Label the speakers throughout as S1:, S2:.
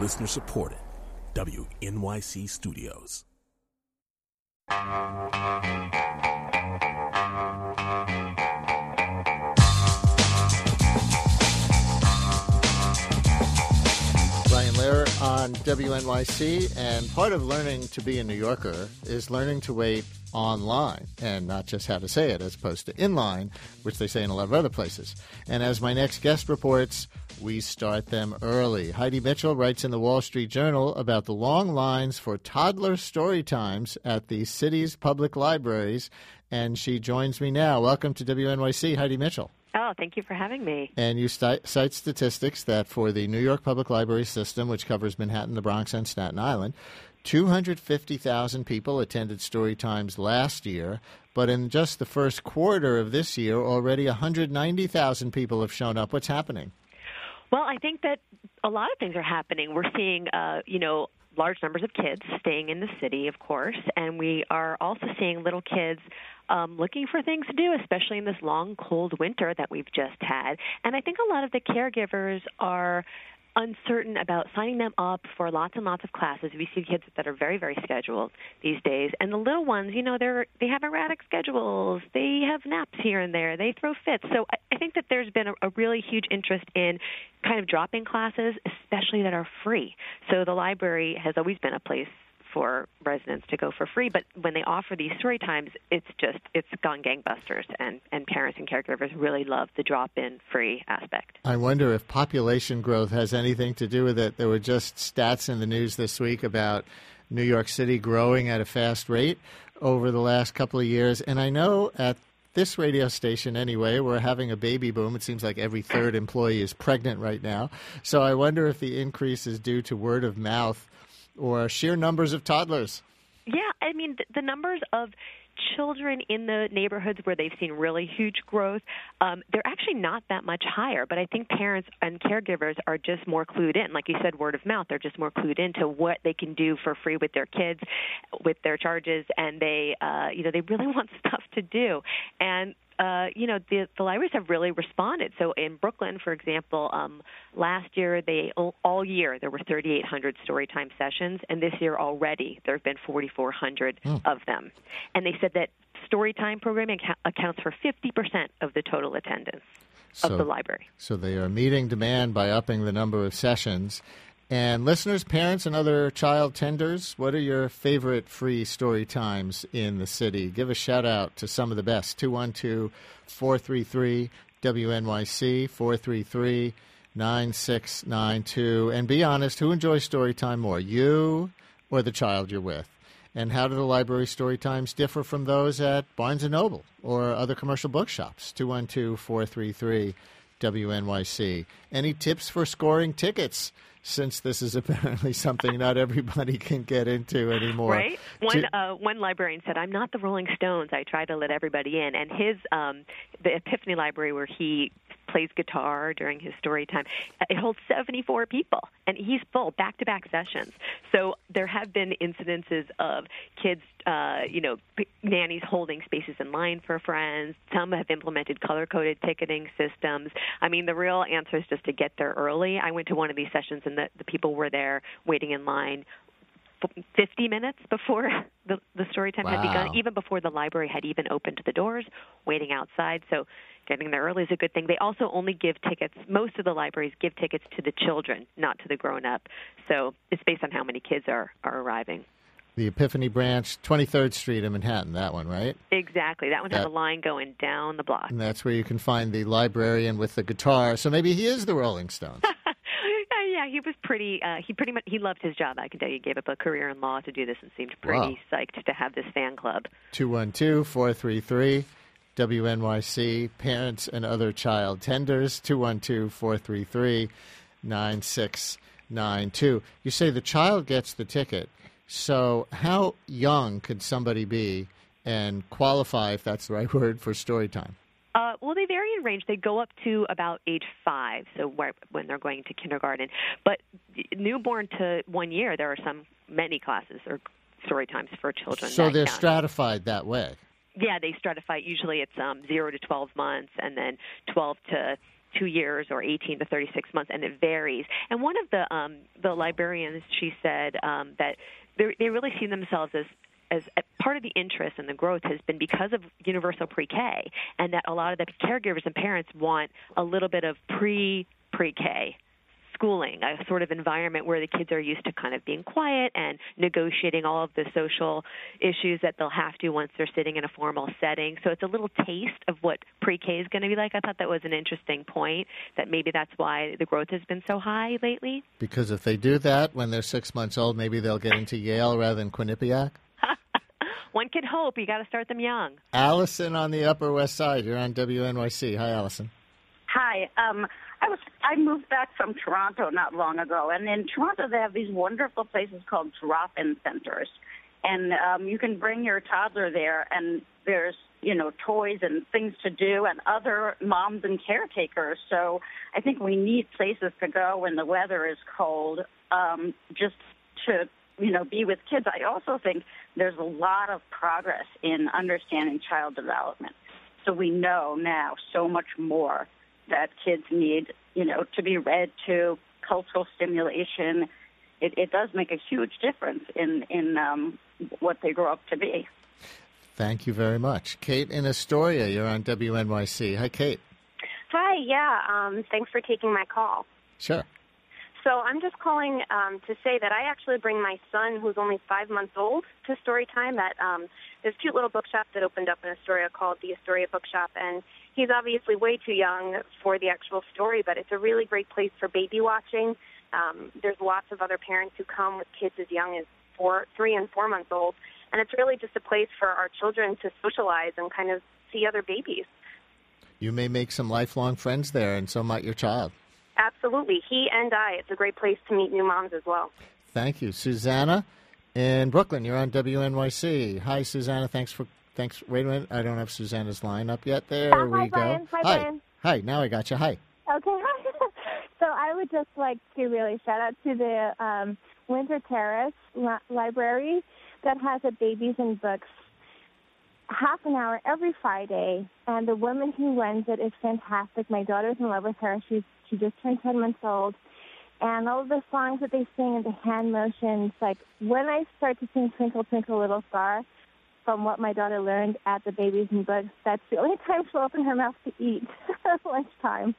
S1: Listener supported. WNYC Studios.
S2: Brian Lehrer on WNYC, and part of learning to be a New Yorker is learning to wait online, and not just how to say it, as opposed to inline, which they say in a lot of other places. And as my next guest reports, we start them early. Heidi Mitchell writes in the Wall Street Journal about the long lines for toddler story times at the city's public libraries, and she joins me now. Welcome to WNYC, Heidi Mitchell.
S3: Oh, thank you for having me.
S2: And you cite statistics that for the New York Public Library system, which covers Manhattan, the Bronx, and Staten Island, 250,000 people attended story times last year, but in just the first quarter of this year, already 190,000 people have shown up. What's happening?
S3: Well, I think that a lot of things are happening. We're seeing, large numbers of kids staying in the city, of course, and we are also seeing little kids looking for things to do, especially in this long, cold winter that we've just had. And I think a lot of the caregivers are uncertain about signing them up for lots and lots of classes. We see kids that are very, very scheduled these days. And the little ones, they have erratic schedules. They have naps here and there. They throw fits. So I think that there's been a really huge interest in kind of drop-in classes, especially that are free. So the library has always been a place for residents to go for free, but when they offer these story times, it's gone gangbusters, and parents and caregivers really love the drop-in free aspect.
S2: I wonder if population growth has anything to do with it. There were just stats in the news this week about New York City growing at a fast rate over the last couple of years, and I know at this radio station anyway, we're having a baby boom. It seems like every third employee is pregnant right now. So I wonder if the increase is due to word of mouth or sheer numbers of toddlers.
S3: Yeah, I mean, the numbers of children in the neighborhoods where they've seen really huge growth, they're actually not that much higher. But I think parents and caregivers are just more clued in. Like you said, word of mouth, they're just more clued into what they can do for free with their kids, with their charges, and they really want stuff to do. And the libraries have really responded. So in Brooklyn, for example, last year, all year, there were 3,800 storytime sessions, and this year already there have been 4,400 of them. And they said that storytime programming accounts for 50% of the total attendance of the library. So
S2: they are meeting demand by upping the number of sessions. And listeners, parents, and other child tenders, what are your favorite free story times in the city? Give a shout-out to some of the best. 212-433-WNYC, 433-9692. And be honest, who enjoys story time more, you or the child you're with? And how do the library story times differ from those at Barnes & Noble or other commercial bookshops? 212-433-WNYC. Any tips for scoring tickets, since this is apparently something not everybody can get into anymore?
S3: Right? One librarian said, "I'm not the Rolling Stones. I try to let everybody in." And his the Epiphany Library, where he plays guitar during his story time, it holds 74 people, and he's full, back-to-back sessions. So there have been incidences of kids, nannies holding spaces in line for friends. Some have implemented color-coded ticketing systems. I mean, the real answer is just to get there early. I went to one of these sessions, and the people were there waiting in line 50 minutes before the story time had begun, even before the library had even opened the doors, waiting outside. So getting there early is a good thing. They also only give tickets. Most of the libraries give tickets to the children, not to the grown-up. So it's based on how many kids are arriving.
S2: The Epiphany branch, 23rd Street in Manhattan, that one, right?
S3: Exactly. That one has a line going down the block.
S2: And that's where you can find the librarian with the guitar. So maybe he is the Rolling Stones.
S3: Yeah, he was he loved his job. I can tell you, he gave up a career in law to do this and seemed pretty psyched to have this fan club.
S2: 212-433-WNYC, parents and other child tenders, 212-433-9692. You say the child gets the ticket. So how young could somebody be and qualify, if that's the right word, for story time?
S3: Well, they vary in range. They go up to about age 5, so when they're going to kindergarten. But newborn to 1 year, there are many classes or story times for children.
S2: So they're stratified that way?
S3: Yeah, they stratify. Usually it's 0 to 12 months, and then 12 to 2 years or 18 to 36 months, and it varies. And one of the librarians, she said that they really see themselves as part of the interest and the growth has been because of universal pre-K, and that a lot of the caregivers and parents want a little bit of pre-K schooling, a sort of environment where the kids are used to kind of being quiet and negotiating all of the social issues that they'll have to once they're sitting in a formal setting. So it's a little taste of what pre-K is going to be like. I thought that was an interesting point, that maybe that's why the growth has been so high lately.
S2: Because if they do that when they're 6 months old, maybe they'll get into Yale rather than Quinnipiac?
S3: One could hope. You got to start them young.
S2: Allison on the Upper West Side. You're on WNYC. Hi, Allison.
S4: Hi. I moved back from Toronto not long ago, and in Toronto they have these wonderful places called drop-in centers, and you can bring your toddler there, and there's toys and things to do, and other moms and caretakers. So I think we need places to go when the weather is cold, just to be with kids. I also think there's a lot of progress in understanding child development. So we know now so much more that kids need, to be read to, cultural stimulation. It does make a huge difference in what they grow up to be.
S2: Thank you very much. Kate in Astoria, you're on WNYC. Hi, Kate.
S5: Hi, yeah. Thanks for taking my call.
S2: Sure.
S5: So I'm just calling to say that I actually bring my son, who's only 5 months old, to Storytime at this cute little bookshop that opened up in Astoria called the Astoria Bookshop. And he's obviously way too young for the actual story, but it's a really great place for baby watching. There's lots of other parents who come with kids as young as 3 and 4 months old. And it's really just a place for our children to socialize and kind of see other babies.
S2: You may make some lifelong friends there, and so might your child.
S5: Absolutely. He and I. It's a great place to meet new moms as well.
S2: Thank you. Susanna in Brooklyn, you're on WNYC. Hi, Susanna. Thanks. Wait a minute. I don't have Susanna's line up yet. There we go.
S6: Brian. Hi, Brian.
S2: Hi. Now I got you. Hi.
S6: Okay. So I would just like to really shout out to the Winter Terrace Library that has a Babies and Books half an hour every Friday, and the woman who runs it is fantastic. My daughter's in love with her. She just turned 10 months old. And all of the songs that they sing and the hand motions, like when I start to sing Twinkle, Twinkle, Little Star, from what my daughter learned at the Babies and Books, that's the only time she'll open her mouth to eat at lunchtime.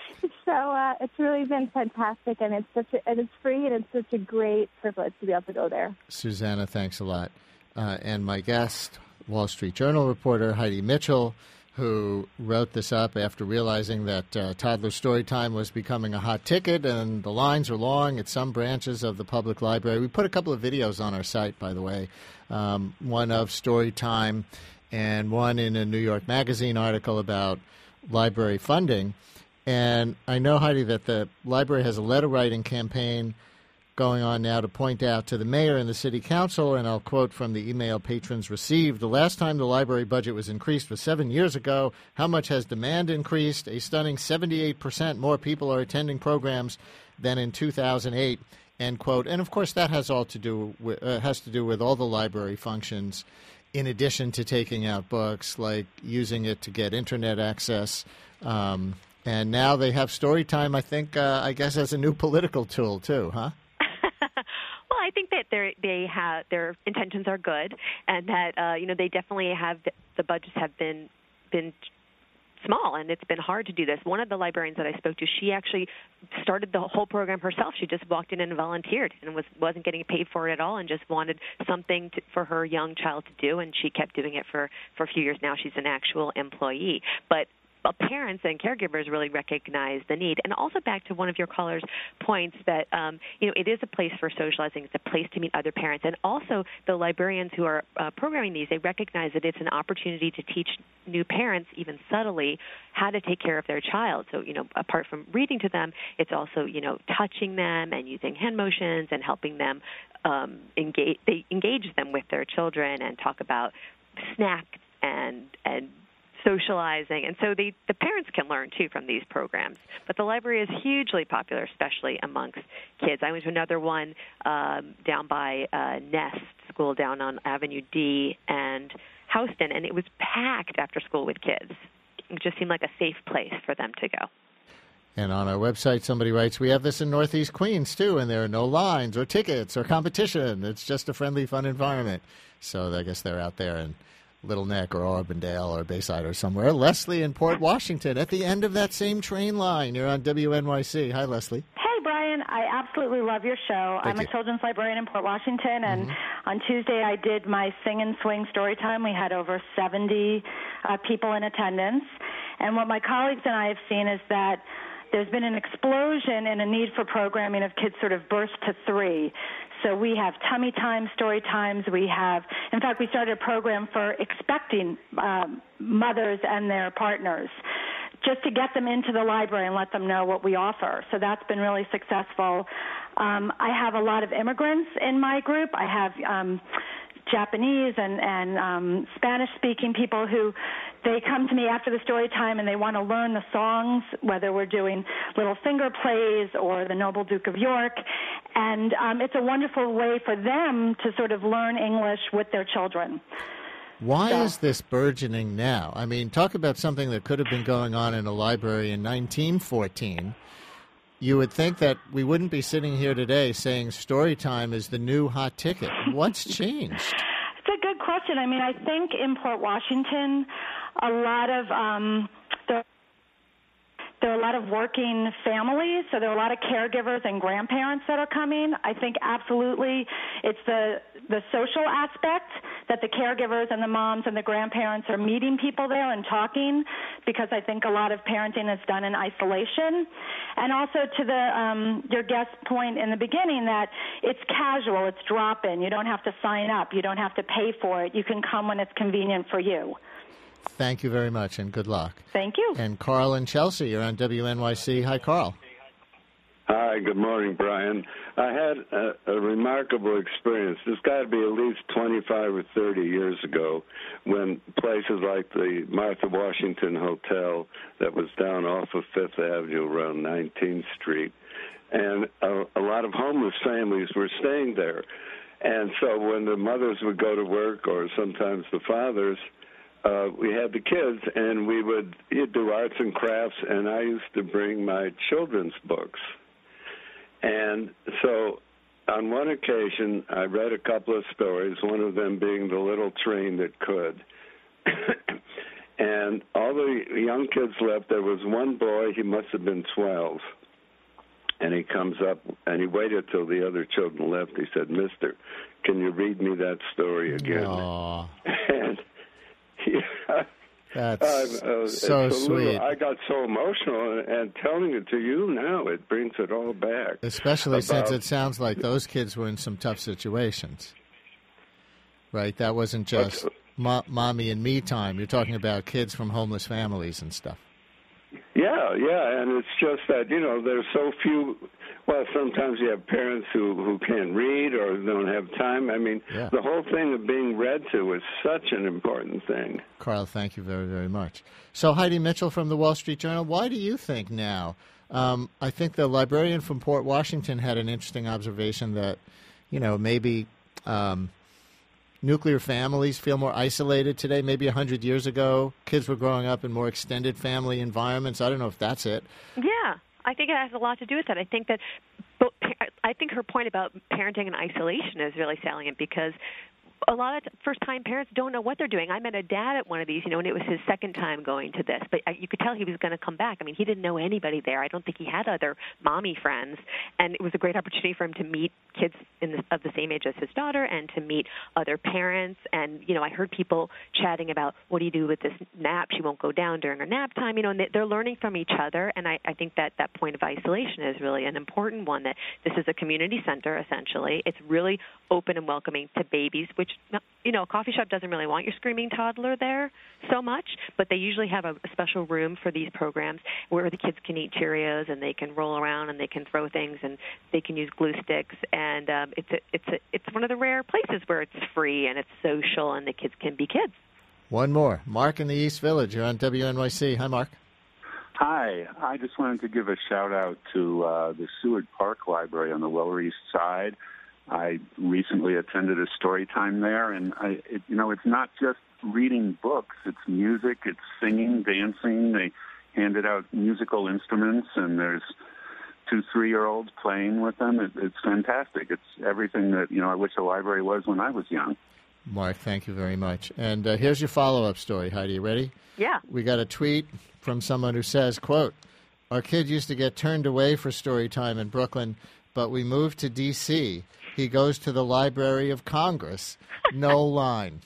S6: So it's really been fantastic, and it's free, and it's such a great privilege to be able to go there.
S2: Susanna, thanks a lot. And my guest, Wall Street Journal reporter Heidi Mitchell, who wrote this up after realizing that toddler story time was becoming a hot ticket and the lines are long at some branches of the public library. We put a couple of videos on our site, by the way, one of story time and one in a New York Magazine article about library funding. And I know, Heidi, that the library has a letter-writing campaign going on now to point out to the mayor and the city council, and I'll quote from the email patrons received, "The last time the library budget was increased was 7 years ago. How much has demand increased? A stunning 78% more people are attending programs than in 2008, end quote. And, of course, that has to do with all the library functions, in addition to taking out books, like using it to get Internet access. And now they have Storytime, I guess, as a new political tool, too, huh?
S3: Well, I think that their intentions are good, and that they definitely have the budgets have been small, and it's been hard to do this. One of the librarians that I spoke to, she actually started the whole program herself. She just walked in and volunteered, and wasn't getting paid for it at all, and just wanted something for her young child to do, and she kept doing it for a few years now. She's an actual employee, but parents and caregivers really recognize the need. And also back to one of your callers' points that, it is a place for socializing. It's a place to meet other parents. And also the librarians who are programming these, they recognize that it's an opportunity to teach new parents, even subtly, how to take care of their child. So, apart from reading to them, it's also, touching them and using hand motions and helping them engage them with their children and talk about snacks and socializing, and so the parents can learn, too, from these programs. But the library is hugely popular, especially amongst kids. I went to another one down by Nest School down on Avenue D and Houston, and it was packed after school with kids. It just seemed like a safe place for them to go.
S2: And on our website, somebody writes, we have this in Northeast Queens, too, and there are no lines or tickets or competition. It's just a friendly, fun environment. So I guess they're out there in Little Neck or Auburndale or Bayside or somewhere. Leslie in Port Washington at the end of that same train line. You're on WNYC. Hi, Leslie.
S7: Hey, Brian. I absolutely love your show.
S2: Thank
S7: I'm
S2: you.
S7: a children's librarian in Port Washington, and on Tuesday I did my Sing and Swing story time. We had over 70 people in attendance. And what my colleagues and I have seen is that there's been an explosion in a need for programming of kids sort of birth to 3. So we have tummy time, story times. In fact, we started a program for expecting mothers and their partners, just to get them into the library and let them know what we offer. So that's been really successful. I have a lot of immigrants in my group. I have Japanese and Spanish-speaking people who they come to me after the story time and they want to learn the songs, whether we're doing Little Finger Plays or the Noble Duke of York. And it's a wonderful way for them to sort of learn English with their children.
S2: Why is this burgeoning now? I mean, talk about something that could have been going on in a library in 1914. You would think that we wouldn't be sitting here today saying story time is the new hot ticket. What's changed?
S7: It's a good question. I mean, I think in Port Washington, a lot of there are a lot of working families, so there are a lot of caregivers and grandparents that are coming. I think absolutely it's the social aspect that the caregivers and the moms and the grandparents are meeting people there and talking, because I think a lot of parenting is done in isolation. And also to the your guest point in the beginning that it's casual, it's drop-in. You don't have to sign up. You don't have to pay for it. You can come when it's convenient for you.
S2: Thank you very much, and good luck.
S7: Thank you.
S2: And Carl in Chelsea, you're on WNYC. Hi, Carl.
S8: Hi, good morning, Brian. I had a remarkable experience. This got to be at least 25 or 30 years ago when places like the Martha Washington Hotel that was down off of Fifth Avenue around 19th Street, and a lot of homeless families were staying there. And so when the mothers would go to work, or sometimes the fathers, we had the kids, and we would do arts and crafts, and I used to bring my children's books. And so on one occasion, I read a couple of stories, one of them being The Little Train That Could. And all the young kids left. There was one boy, he must have been 12, and he comes up, and he waited till the other children left. He said, "Mister, can you read me that story again?"
S2: Aww.
S8: And
S2: that's so sweet.
S8: I got so emotional, and telling it to you now, it brings it all back.
S2: Especially since it sounds like those kids were in some tough situations, right? That wasn't just mommy and me time. You're talking about kids from homeless families and stuff.
S8: Yeah, and it's just that, there's so few. Well, sometimes you have parents who can't read or don't have time. I mean, The whole thing of being read to is such an important thing.
S2: Carl, thank you very, very much. So Heidi Mitchell from the Wall Street Journal, why do you think now? I think the librarian from Port Washington had an interesting observation that, maybe nuclear families feel more isolated today. Maybe 100 years ago, kids were growing up in more extended family environments. I don't know if that's it.
S3: Yeah, I think it has a lot to do with that. I think her point about parenting in isolation is really salient, because a lot of first-time parents don't know what they're doing. I met a dad at one of these, and it was his second time going to this. But you could tell he was going to come back. I mean, he didn't know anybody there. I don't think he had other mommy friends. And it was a great opportunity for him to meet kids of the same age as his daughter and to meet other parents. And, I heard people chatting about, what do you do with this nap? She won't go down during her nap time. And they're learning from each other. And I think that point of isolation is really an important one, that this is a community center, essentially. It's really open and welcoming to babies, which a coffee shop doesn't really want your screaming toddler there so much, but they usually have a special room for these programs where the kids can eat Cheerios and they can roll around and they can throw things and they can use glue sticks. And it's one of the rare places where it's free and it's social and the kids can be kids.
S2: One more. Mark in the East Village. You're on WNYC. Hi, Mark.
S9: Hi. I just wanted to give a shout-out to the Seward Park Library on the Lower East Side. I recently attended a story time there, and it's not just reading books. It's music, it's singing, dancing. They handed out musical instruments, and there's 2 3-year-olds playing with them. It's fantastic. It's everything that, I wish a library was when I was young.
S2: Mark, thank you very much. And here's your follow-up story, Heidi. You ready?
S3: Yeah.
S2: We got a tweet from someone who says, quote, "Our kid used to get turned away for story time in Brooklyn, but we moved to D.C. He goes to the Library of Congress. No line."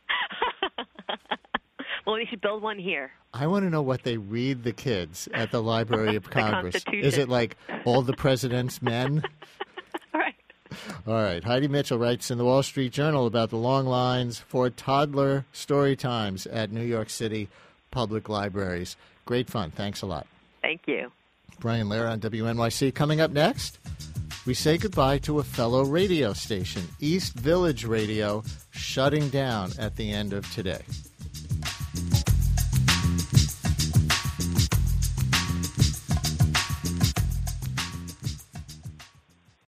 S3: Well, we should build one here.
S2: I want to know what they read the kids at the Library of Congress.
S3: Constitution.
S2: Is it like All the President's Men? All right. Heidi Mitchell writes in the Wall Street Journal about the long lines for toddler story times at New York City public libraries. Great fun. Thanks a lot.
S3: Thank you.
S2: Brian Lehrer on WNYC. Coming up next, we say goodbye to a fellow radio station, East Village Radio, shutting down at the end of today.